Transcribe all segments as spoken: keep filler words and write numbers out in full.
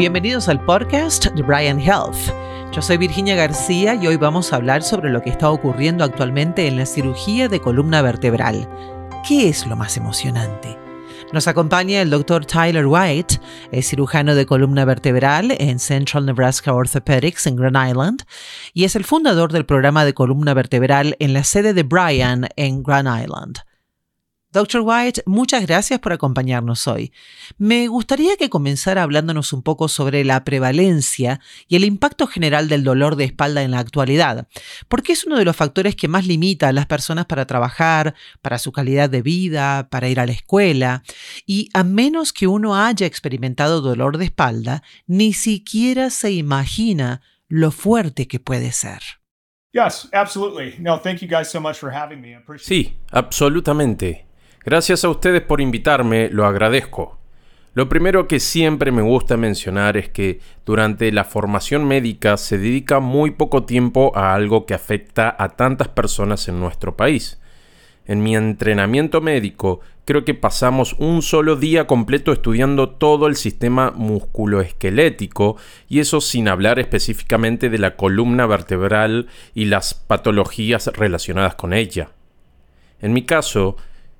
Bienvenidos al podcast de Bryan Health. Yo soy Virginia García y hoy vamos a hablar sobre lo que está ocurriendo actualmente en la cirugía de columna vertebral. ¿Qué es lo más emocionante? Nos acompaña el doctor Tyler White, es cirujano de columna vertebral en Central Nebraska Orthopedics en Grand Island y es el fundador del programa de columna vertebral en la sede de Bryan en Grand Island. doctor White, muchas gracias por acompañarnos hoy. Me gustaría que comenzara hablándonos un poco sobre la prevalencia y el impacto general del dolor de espalda en la actualidad, porque es uno de los factores que más limita a las personas para trabajar, para su calidad de vida, para ir a la escuela, y a menos que uno haya experimentado dolor de espalda, ni siquiera se imagina lo fuerte que puede ser. Yes, absolutely. No, thank you guys so much for having me. I appreciate Sí, absolutamente. Gracias a ustedes por invitarme, lo agradezco. Lo primero que siempre me gusta mencionar es que durante la formación médica se dedica muy poco tiempo a algo que afecta a tantas personas en nuestro país. En mi entrenamiento médico, creo que pasamos un solo día completo estudiando todo el sistema musculoesquelético, y eso sin hablar específicamente de la columna vertebral y las patologías relacionadas con ella. En mi caso,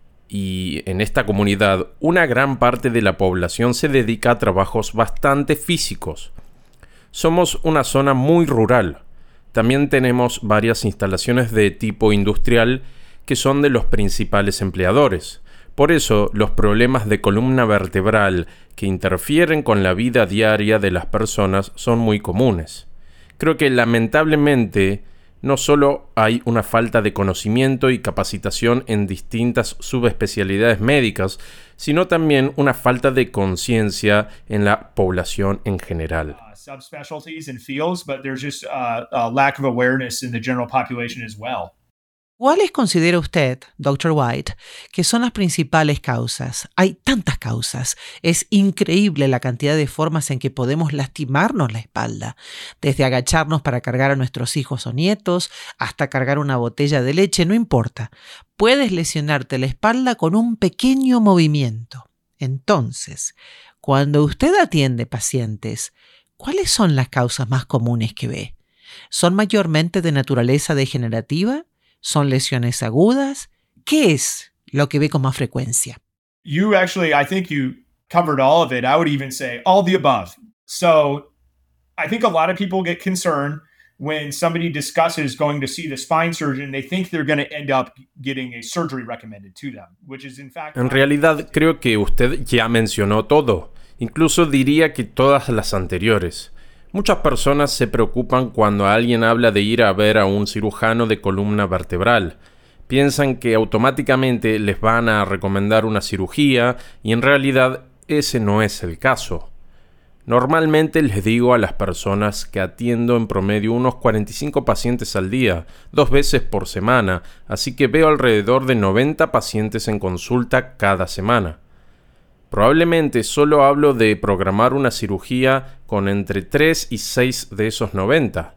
y en esta comunidad, una gran parte de la población se dedica a trabajos bastante físicos. Somos una zona muy rural. También tenemos varias instalaciones de tipo industrial que son de los principales empleadores. Por eso, los problemas de columna vertebral que interfieren con la vida diaria de las personas son muy comunes. Creo que lamentablemente no solo hay una falta de conocimiento y capacitación en distintas subespecialidades médicas, sino también una falta de conciencia en la población en general. uh, subspecialties and fields, but there's just uh, a lack of awareness in the general population as well. ¿Cuáles considera usted, doctor White, que son las principales causas? Hay tantas causas. Es increíble la cantidad de formas en que podemos lastimarnos la espalda, desde agacharnos para cargar a nuestros hijos o nietos, hasta cargar una botella de leche, no importa. Puedes lesionarte la espalda con un pequeño movimiento. Entonces, cuando usted atiende pacientes, ¿cuáles son las causas más comunes que ve? ¿Son mayormente de naturaleza degenerativa? ¿Son lesiones agudas? ¿Qué es lo que ve con más frecuencia? You actually, I think you covered all of it. I would even say all the above. So I think a lot of people get concerned when somebody discusses going to see the spine surgeon. They think they're going to end up getting a surgery recommended to them, which is in fact... En realidad, creo que usted ya mencionó todo. Incluso diría que todas las anteriores. Muchas personas se preocupan cuando alguien habla de ir a ver a un cirujano de columna vertebral. Piensan que automáticamente les van a recomendar una cirugía y en realidad ese no es el caso. Normalmente les digo a las personas que atiendo en promedio unos cuarenta y cinco pacientes al día, dos veces por semana, así que veo alrededor de noventa pacientes en consulta cada semana. Probablemente solo hablo de programar una cirugía con entre tres y seis de esos noventa.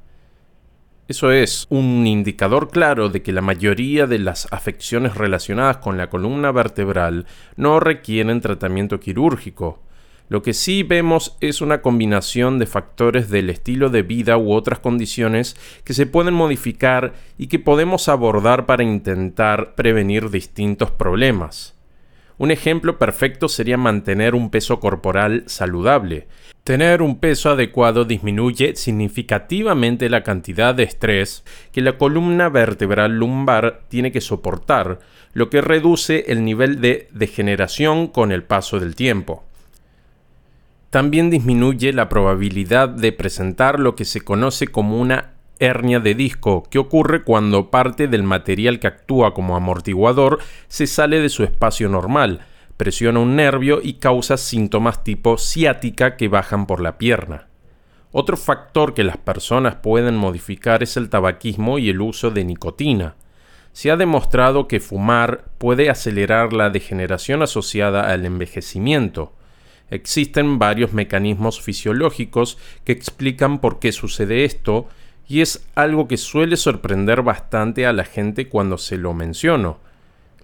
Eso es un indicador claro de que la mayoría de las afecciones relacionadas con la columna vertebral no requieren tratamiento quirúrgico. Lo que sí vemos es una combinación de factores del estilo de vida u otras condiciones que se pueden modificar y que podemos abordar para intentar prevenir distintos problemas. Un ejemplo perfecto sería mantener un peso corporal saludable. Tener un peso adecuado disminuye significativamente la cantidad de estrés que la columna vertebral lumbar tiene que soportar, lo que reduce el nivel de degeneración con el paso del tiempo. También disminuye la probabilidad de presentar lo que se conoce como una hernia de disco, que ocurre cuando parte del material que actúa como amortiguador se sale de su espacio normal, presiona un nervio y causa síntomas tipo ciática que bajan por la pierna. Otro factor que las personas pueden modificar es el tabaquismo y el uso de nicotina. Se ha demostrado que fumar puede acelerar la degeneración asociada al envejecimiento. Existen varios mecanismos fisiológicos que explican por qué sucede esto, y es algo que suele sorprender bastante a la gente cuando se lo menciono.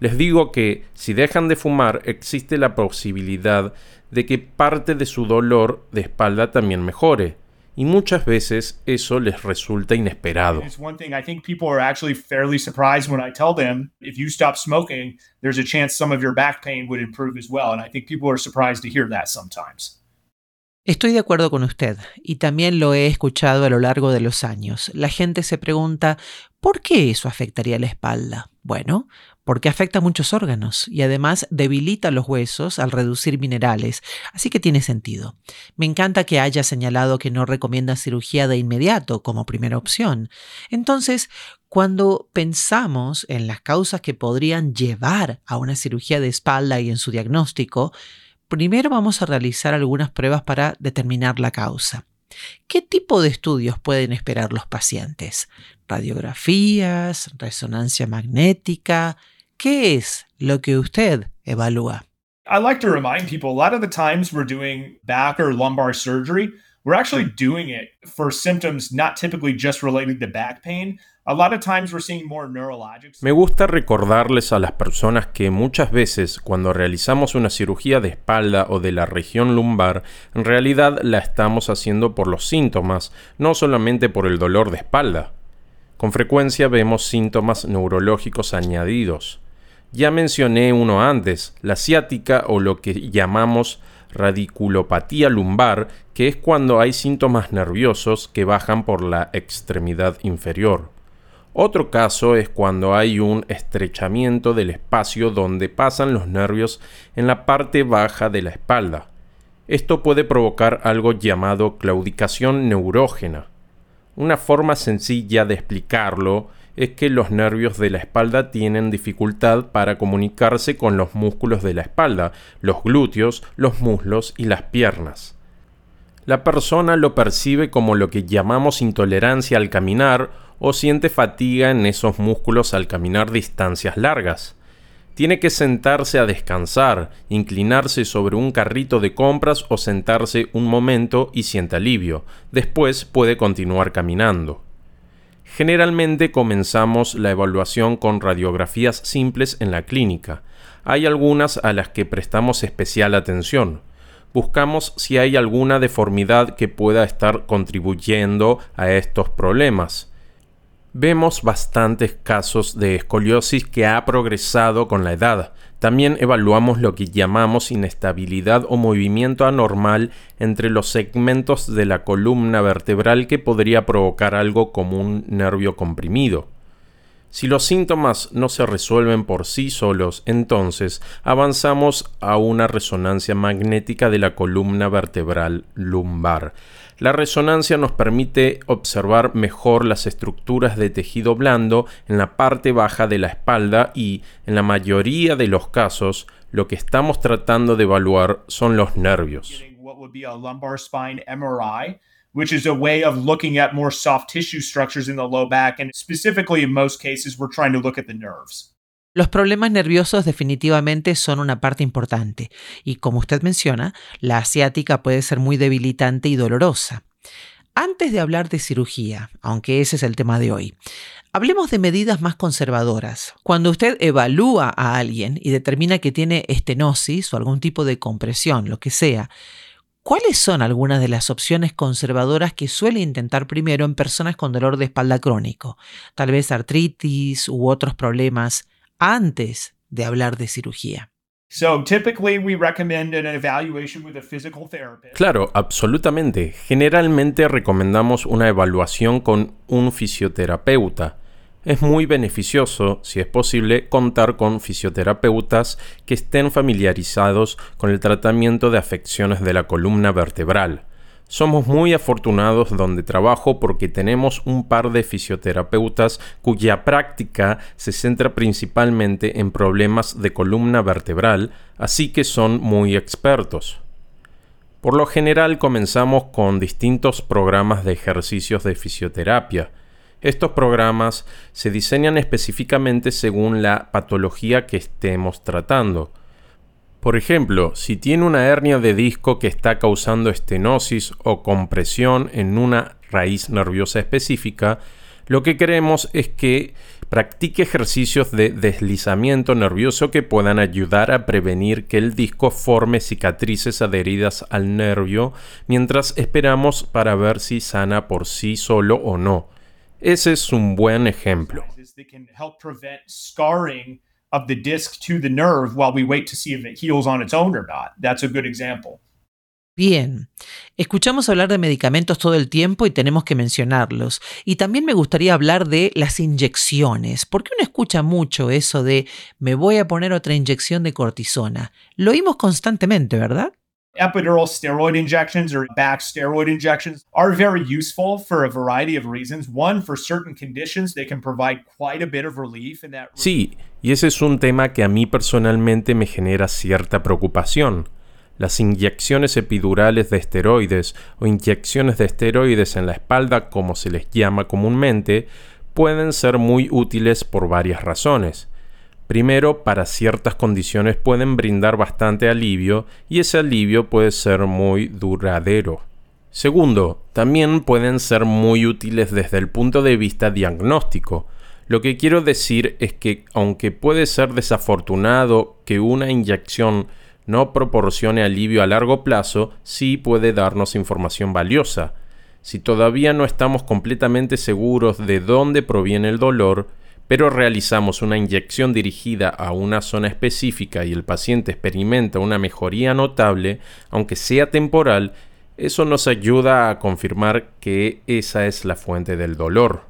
Les digo que si dejan de fumar, existe la posibilidad de que parte de su dolor de espalda también mejore. Y muchas veces eso les resulta inesperado. It's one thing I think people are actually fairly surprised when I tell them if you stop smoking, there's a chance some of your back pain would improve as well. And I think people are surprised to hear that sometimes. Estoy de acuerdo con usted y también lo he escuchado a lo largo de los años. La gente se pregunta, ¿por qué eso afectaría la espalda? Bueno, porque afecta muchos órganos y además debilita los huesos al reducir minerales, así que tiene sentido. Me encanta que haya señalado que no recomienda cirugía de inmediato como primera opción. Entonces, cuando pensamos en las causas que podrían llevar a una cirugía de espalda y en su diagnóstico, primero vamos a realizar algunas pruebas para determinar la causa. ¿Qué tipo de estudios pueden esperar los pacientes? ¿Radiografías? ¿Resonancia magnética? ¿Qué es lo que usted evalúa? I like to remind people, a lot of the times we're doing back or lumbar surgery, we're actually doing it for symptoms not typically just related to back pain. A lot of times we're seeing more neurologic. Me gusta recordarles a las personas que muchas veces cuando realizamos una cirugía de espalda o de la región lumbar, en realidad la estamos haciendo por los síntomas, no solamente por el dolor de espalda. Con frecuencia vemos síntomas neurológicos añadidos. Ya mencioné uno antes, la ciática o lo que llamamos radiculopatía lumbar, que es cuando hay síntomas nerviosos que bajan por la extremidad inferior. Otro caso es cuando hay un estrechamiento del espacio donde pasan los nervios en la parte baja de la espalda. Esto puede provocar algo llamado claudicación neurógena. Una forma sencilla de explicarlo es que los nervios de la espalda tienen dificultad para comunicarse con los músculos de la espalda, los glúteos, los muslos y las piernas. La persona lo percibe como lo que llamamos intolerancia al caminar o siente fatiga en esos músculos al caminar distancias largas. Tiene que sentarse a descansar, inclinarse sobre un carrito de compras o sentarse un momento y siente alivio. Después puede continuar caminando. Generalmente comenzamos la evaluación con radiografías simples en la clínica. Hay algunas a las que prestamos especial atención. Buscamos si hay alguna deformidad que pueda estar contribuyendo a estos problemas. Vemos bastantes casos de escoliosis que ha progresado con la edad. También evaluamos lo que llamamos inestabilidad o movimiento anormal entre los segmentos de la columna vertebral que podría provocar algo como un nervio comprimido. Si los síntomas no se resuelven por sí solos, entonces avanzamos a una resonancia magnética de la columna vertebral lumbar. La resonancia nos permite observar mejor las estructuras de tejido blando en la parte baja de la espalda y, en la mayoría de los casos, lo que estamos tratando de evaluar son los nervios. Which is a way of looking at more soft tissue structures in the low back, and specifically in most cases we're trying to look at the nerves. Los problemas nerviosos definitivamente son una parte importante y, como usted menciona, la asiática puede ser muy debilitante y dolorosa. Antes de hablar de cirugía, aunque ese es el tema de hoy, hablemos de medidas más conservadoras. Cuando usted evalúa a alguien y determina que tiene estenosis o algún tipo de compresión, lo que sea, ¿cuáles son algunas de las opciones conservadoras que suele intentar primero en personas con dolor de espalda crónico? Tal vez artritis u otros problemas antes de hablar de cirugía. So typically we recommend an evaluation with a physical therapist. Claro, absolutamente. Generalmente recomendamos una evaluación con un fisioterapeuta. Es muy beneficioso, si es posible, contar con fisioterapeutas que estén familiarizados con el tratamiento de afecciones de la columna vertebral. Somos muy afortunados donde trabajo porque tenemos un par de fisioterapeutas cuya práctica se centra principalmente en problemas de columna vertebral, así que son muy expertos. Por lo general comenzamos con distintos programas de ejercicios de fisioterapia. Estos programas se diseñan específicamente según la patología que estemos tratando. Por ejemplo, si tiene una hernia de disco que está causando estenosis o compresión en una raíz nerviosa específica, lo que queremos es que Practique ejercicios de deslizamiento nervioso que puedan ayudar a prevenir que el disco forme cicatrices adheridas al nervio mientras esperamos para ver si sana por sí solo o no. Ese es un buen ejemplo. Of the disc to the nerve while we wait to see if it heals on its own or not. That's a good example. Bien, escuchamos hablar de medicamentos todo el tiempo y tenemos que mencionarlos. Y también me gustaría hablar de las inyecciones, porque uno escucha mucho eso de me voy a poner otra inyección de cortisona. Lo oímos constantemente, ¿verdad? Epidural steroid injections or back steroid injections are very useful for a variety of reasons. One, for certain conditions, they can provide quite a bit of relief in that. Sí, y ese es un tema que a mí personalmente me genera cierta preocupación. Las inyecciones epidurales de esteroides o inyecciones de esteroides en la espalda, como se les llama comúnmente, pueden ser muy útiles por varias razones. Primero, para ciertas condiciones pueden brindar bastante alivio y ese alivio puede ser muy duradero. Segundo, también pueden ser muy útiles desde el punto de vista diagnóstico. Lo que quiero decir es que, aunque puede ser desafortunado que una inyección no proporcione alivio a largo plazo, sí puede darnos información valiosa. Si todavía no estamos completamente seguros de dónde proviene el dolor, pero realizamos una inyección dirigida a una zona específica y el paciente experimenta una mejoría notable, aunque sea temporal, eso nos ayuda a confirmar que esa es la fuente del dolor.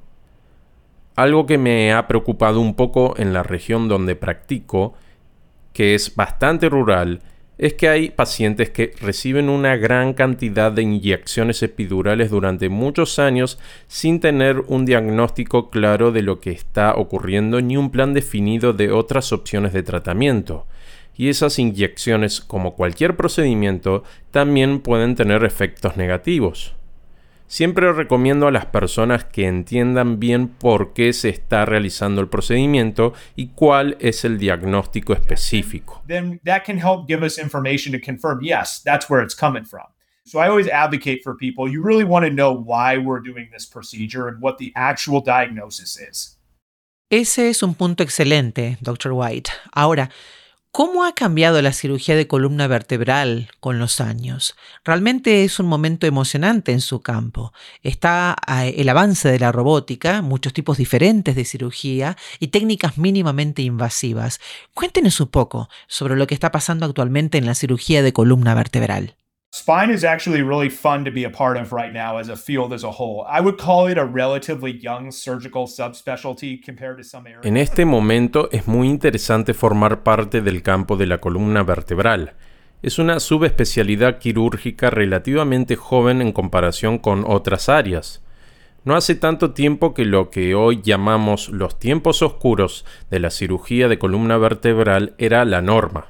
Algo que me ha preocupado un poco en la región donde practico, que es bastante rural, es que hay pacientes que reciben una gran cantidad de inyecciones epidurales durante muchos años sin tener un diagnóstico claro de lo que está ocurriendo ni un plan definido de otras opciones de tratamiento. Y esas inyecciones, como cualquier procedimiento, también pueden tener efectos negativos. Siempre recomiendo a las personas que entiendan bien por qué se está realizando el procedimiento y cuál es el diagnóstico específico. Then that can help give us information to confirm, yes, that's where it's coming from. So I always advocate for people, you really want to know why we're doing this procedure and what the actual diagnosis is. Ese es un punto excelente, doctor White. Ahora, ¿cómo ha cambiado la cirugía de columna vertebral con los años? Realmente es un momento emocionante en su campo. Está eh, el avance de la robótica, muchos tipos diferentes de cirugía y técnicas mínimamente invasivas. Cuéntenos un poco sobre lo que está pasando actualmente en la cirugía de columna vertebral. Spine is actually really fun to be a part of right now as a field as a whole. I would call it a relatively young surgical subspecialty compared to some areas. En este momento es muy interesante formar parte del campo de la columna vertebral. Es una subespecialidad quirúrgica relativamente joven en comparación con otras áreas. No hace tanto tiempo que lo que hoy llamamos los tiempos oscuros de la cirugía de columna vertebral era la norma.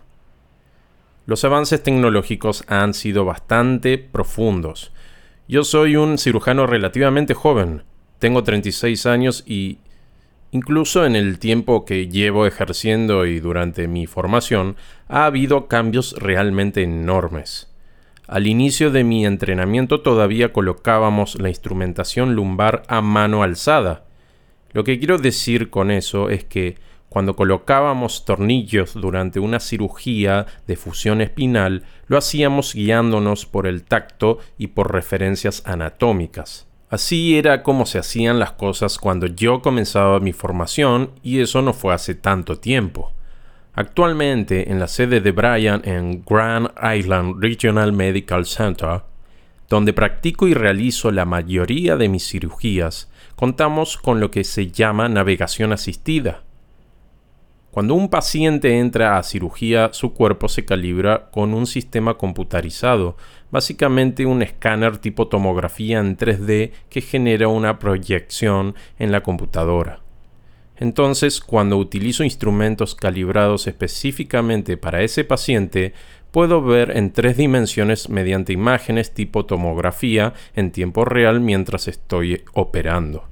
Los avances tecnológicos han sido bastante profundos. Yo soy un cirujano relativamente joven, tengo treinta y seis años y incluso en el tiempo que llevo ejerciendo y durante mi formación ha habido cambios realmente enormes. Al inicio de mi entrenamiento todavía colocábamos la instrumentación lumbar a mano alzada. Lo que quiero decir con eso es que cuando colocábamos tornillos durante una cirugía de fusión espinal, lo hacíamos guiándonos por el tacto y por referencias anatómicas. Así era como se hacían las cosas cuando yo comenzaba mi formación y eso no fue hace tanto tiempo. Actualmente, en la sede de Bryan en Grand Island Regional Medical Center, donde practico y realizo la mayoría de mis cirugías, contamos con lo que se llama navegación asistida. Cuando un paciente entra a cirugía, su cuerpo se calibra con un sistema computarizado, básicamente un escáner tipo tomografía en tres D que genera una proyección en la computadora. Entonces, cuando utilizo instrumentos calibrados específicamente para ese paciente, puedo ver en tres dimensiones mediante imágenes tipo tomografía en tiempo real mientras estoy operando.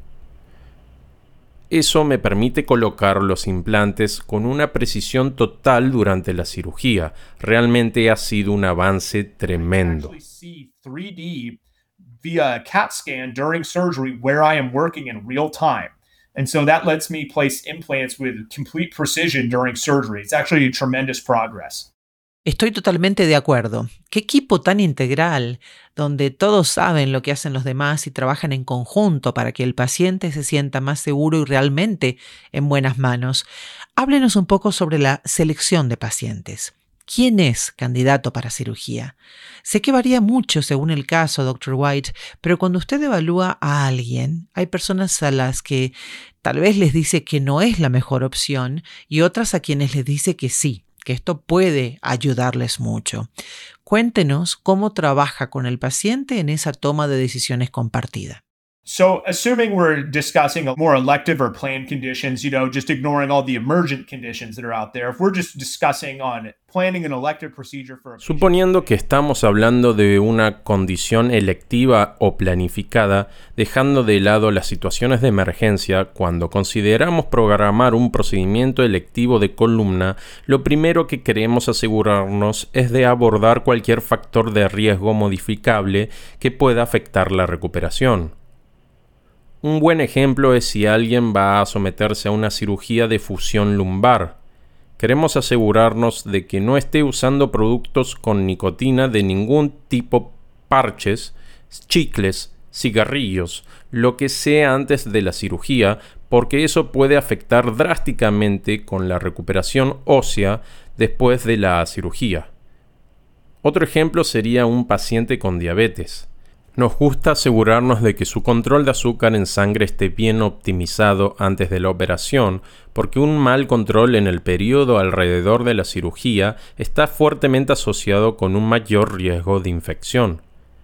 Eso me permite colocar los implantes con una precisión total durante la cirugía. Realmente ha sido un avance tremendo. three D via CAT scan during surgery where I am working in real time. And so that lets me place implants with complete precision during surgery. It's actually a tremendous progress. Estoy totalmente de acuerdo. Qué equipo tan integral, donde todos saben lo que hacen los demás y trabajan en conjunto para que el paciente se sienta más seguro y realmente en buenas manos. Háblenos un poco sobre la selección de pacientes. ¿Quién es candidato para cirugía? Sé que varía mucho según el caso, doctor White, pero cuando usted evalúa a alguien, hay personas a las que tal vez les dice que no es la mejor opción y otras a quienes les dice que sí, que esto puede ayudarles mucho. Cuéntenos cómo trabaja con el paciente en esa toma de decisiones compartida. So assuming we're discussing more elective or planned conditions, you know, just ignoring all the emergent conditions that are out there, if we're just discussing on planning an elective procedure for a patient, Suponiendo que estamos hablando de una condición electiva o planificada, dejando de lado las situaciones de emergencia, cuando consideramos programar un procedimiento electivo de columna, lo primero que queremos asegurarnos es de abordar cualquier factor de riesgo modificable que pueda afectar la recuperación. Un buen ejemplo es si alguien va a someterse a una cirugía de fusión lumbar. Queremos asegurarnos de que no esté usando productos con nicotina de ningún tipo, parches, chicles, cigarrillos, lo que sea antes de la cirugía, porque eso puede afectar drásticamente con la recuperación ósea después de la cirugía. Otro ejemplo sería un paciente con diabetes. Nos gusta asegurarnos de que su control de azúcar en sangre esté bien optimizado antes de la operación, porque un mal control en el periodo alrededor de la cirugía está fuertemente asociado con un mayor riesgo de infección.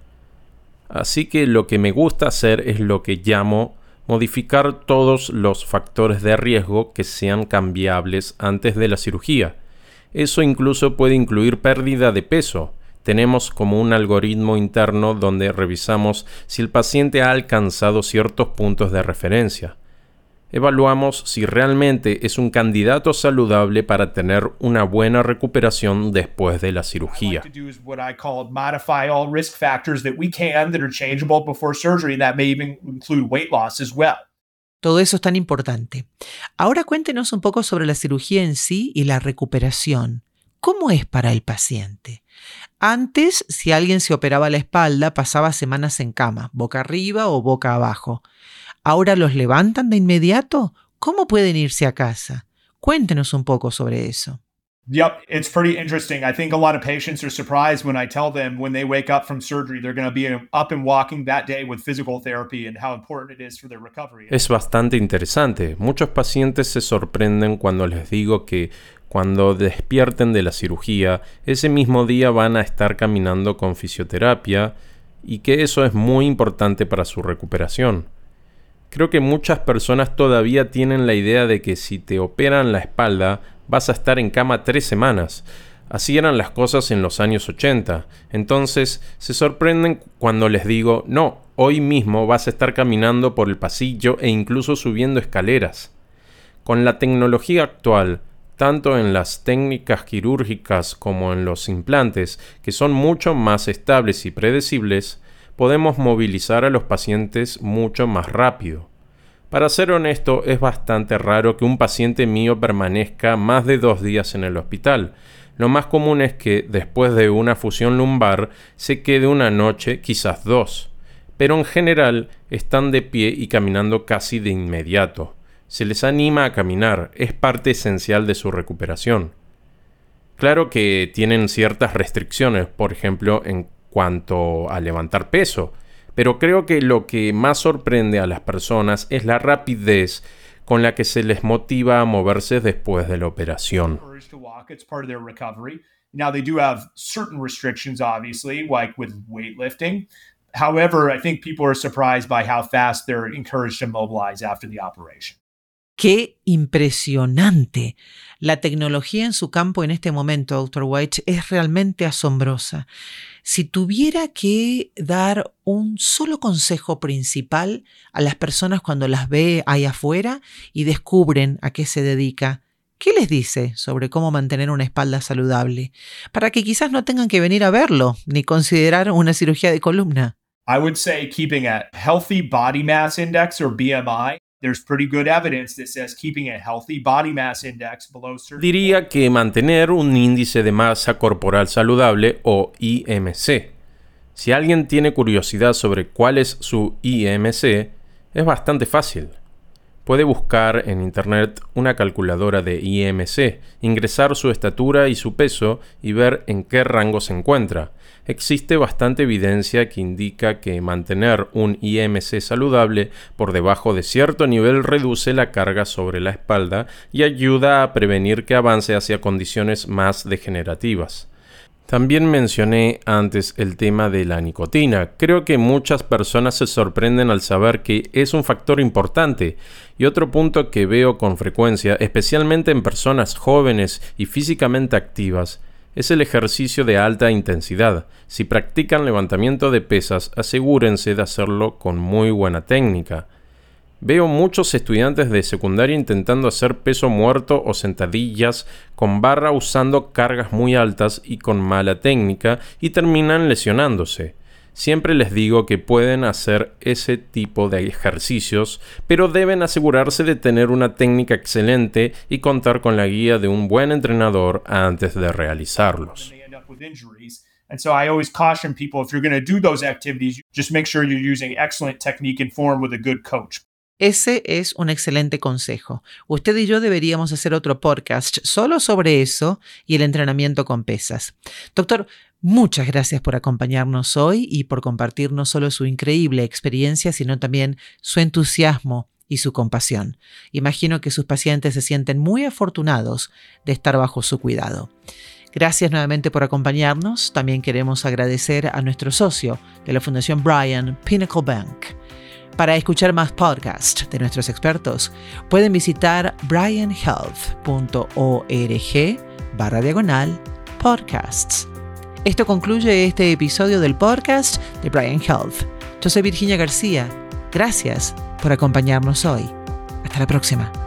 Así que lo que me gusta hacer es lo que llamo modificar todos los factores de riesgo que sean cambiables antes de la cirugía. Eso incluso puede incluir pérdida de peso. Tenemos como un algoritmo interno donde revisamos si el paciente ha alcanzado ciertos puntos de referencia. Evaluamos si realmente es un candidato saludable para tener una buena recuperación después de la cirugía. Todo eso es tan importante. Ahora cuéntenos un poco sobre la cirugía en sí y la recuperación. ¿Cómo es para el paciente? Antes, si alguien se operaba la espalda, pasaba semanas en cama, boca arriba o boca abajo. ¿Ahora los levantan de inmediato? ¿Cómo pueden irse a casa? Cuéntenos un poco sobre eso. Yep, it's pretty interesting. I think a lot of patients are surprised when I tell them when they wake up from surgery, they're going to be up and walking that day with physical therapy and how important it is for their recovery. Es bastante interesante. Muchos pacientes se sorprenden cuando les digo que cuando despierten de la cirugía, ese mismo día van a estar caminando con fisioterapia y que eso es muy importante para su recuperación. Creo que muchas personas todavía tienen la idea de que si te operan la espalda, vas a estar en cama tres semanas. Así eran las cosas en los años ochenta. Entonces se sorprenden cuando les digo, no, hoy mismo vas a estar caminando por el pasillo e incluso subiendo escaleras. Con la tecnología actual, tanto en las técnicas quirúrgicas como en los implantes, que son mucho más estables y predecibles, podemos movilizar a los pacientes mucho más rápido. Para ser honesto, es bastante raro que un paciente mío permanezca más de dos días en el hospital. Lo más común es que después de una fusión lumbar se quede una noche, quizás dos. Pero en general están de pie y caminando casi de inmediato. Se les anima a caminar, es parte esencial de su recuperación. Claro que tienen ciertas restricciones, por ejemplo, en cuanto a levantar peso, pero creo que lo que más sorprende a las personas es la rapidez con la que se les motiva a moverse después de la operación. Now they do have certain restrictions, obviously, like with weightlifting. However, I think people are surprised by how fast they're encouraged to mobilize after the operation. ¡Qué impresionante! La tecnología en su campo en este momento, doctor White, es realmente asombrosa. Si tuviera que dar un solo consejo principal a las personas cuando las ve ahí afuera y descubren a qué se dedica, ¿qué les dice sobre cómo mantener una espalda saludable? Para que quizás no tengan que venir a verlo ni considerar una cirugía de columna. I would say keeping a healthy body mass index or B M I. there's pretty good evidence that says keeping a healthy body mass index below certain... Diría que mantener un índice de masa corporal saludable o I M C. Si alguien tiene curiosidad sobre cuál es su I M C, es bastante fácil. Puede buscar en internet una calculadora de I M C, ingresar su estatura y su peso y ver en qué rango se encuentra. Existe bastante evidencia que indica que mantener un I M C saludable por debajo de cierto nivel reduce la carga sobre la espalda y ayuda a prevenir que avance hacia condiciones más degenerativas. También mencioné antes el tema de la nicotina. Creo que muchas personas se sorprenden al saber que es un factor importante. Y otro punto que veo con frecuencia, especialmente en personas jóvenes y físicamente activas, es el ejercicio de alta intensidad. Si practican levantamiento de pesas, asegúrense de hacerlo con muy buena técnica. Veo muchos estudiantes de secundaria intentando hacer peso muerto o sentadillas con barra usando cargas muy altas y con mala técnica y terminan lesionándose. Siempre les digo que pueden hacer ese tipo de ejercicios, pero deben asegurarse de tener una técnica excelente y contar con la guía de un buen entrenador antes de realizarlos. And so I always caution people, if you're going to do those activities, just make sure you're using excellent technique and form with a good coach. Ese es un excelente consejo. Usted y yo deberíamos hacer otro podcast solo sobre eso y el entrenamiento con pesas. Doctor, muchas gracias por acompañarnos hoy y por compartir no solo su increíble experiencia, sino también su entusiasmo y su compasión. Imagino que sus pacientes se sienten muy afortunados de estar bajo su cuidado. Gracias nuevamente por acompañarnos. También queremos agradecer a nuestro socio de la Fundación Bryan, Pinnacle Bank. Para escuchar más podcasts de nuestros expertos, pueden visitar bryan health punto org barra diagonal podcasts. Esto concluye este episodio del podcast de Bryan Health. Yo soy Virginia García. Gracias por acompañarnos hoy. Hasta la próxima.